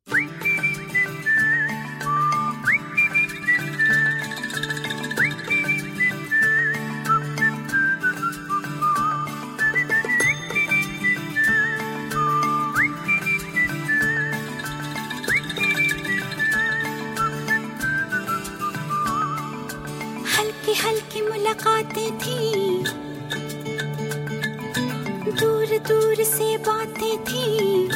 हल्की हल्की मुलाकातें थी, दूर दूर से बातें थी।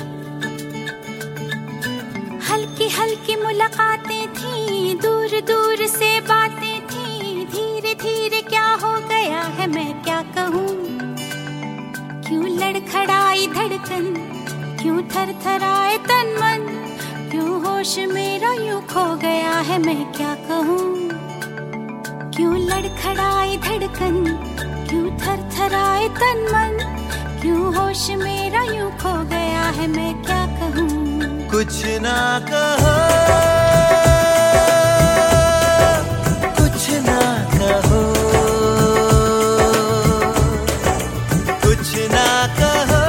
हल्की हल्की मुलाकातें थी, दूर दूर से बातें थी। धीरे धीरे क्या हो गया है मैं क्या कहूँ, क्यों लड़खड़ाई धड़कन, क्यों थरथराए तन मन, क्यों होश मेरा यूं खो गया है मैं क्या कहूँ। क्यों लड़खड़ाई धड़कन, क्यों थरथराए तन मन, क्यों होश मेरा यूं खो गया है मैं क्या कहूँ। कुछ ना कहो, कुछ ना कहो, कुछ ना कहो,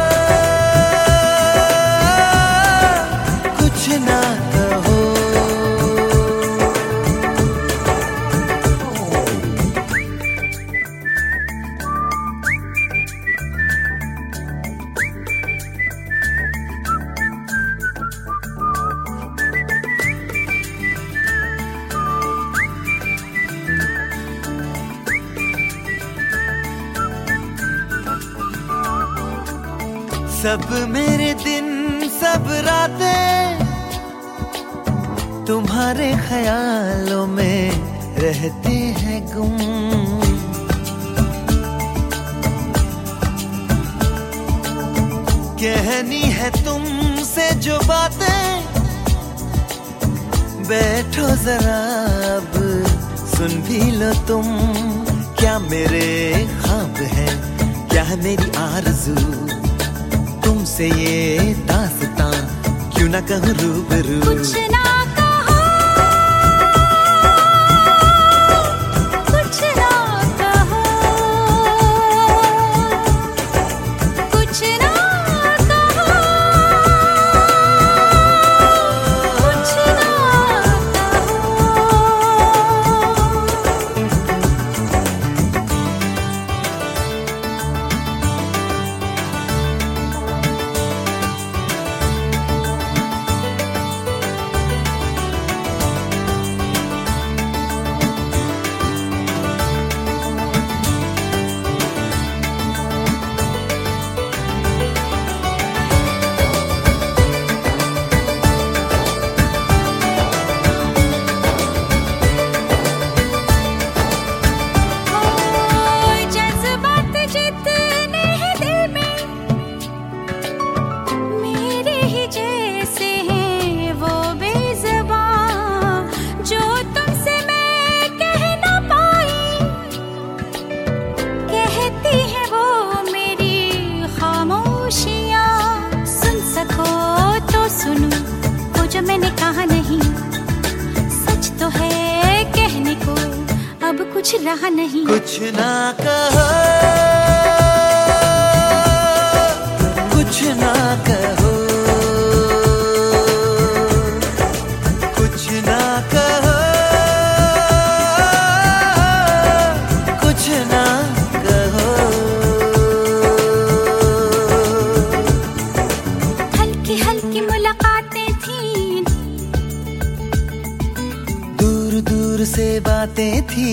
कुछ ना कहो। सब मेरे दिन सब रातें तुम्हारे ख्यालों में रहते हैं गुम। कहनी है तुमसे जो बातें, बैठो जरा अब सुन भी लो तुम। क्या मेरे ख्वाब है, क्या है मेरी आरज़ू, तुमसे ये दास्तां क्यों ना कहूँ रूबरू। कुछ ना कहो, कुछ ना कहो, कुछ ना कहो, कुछ ना मैंने कहा नहीं, सच तो है कहने को अब कुछ रहा नहीं। कुछ ना कहो, कुछ ना कहो, कुछ ना कहो, कुछ ना कहो। हल्की हल्की मुलाकातें थी, दूर दूर से बातें थी।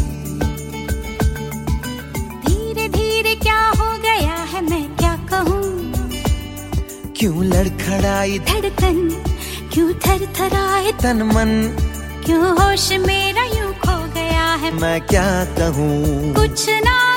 धीरे धीरे क्या हो गया है मैं क्या कहूँ, क्यों लड़खड़ाई धड़कन, क्यों थरथराए तन मन, क्यों होश मेरा यूं खो गया है मैं क्या कहूँ। कुछ ना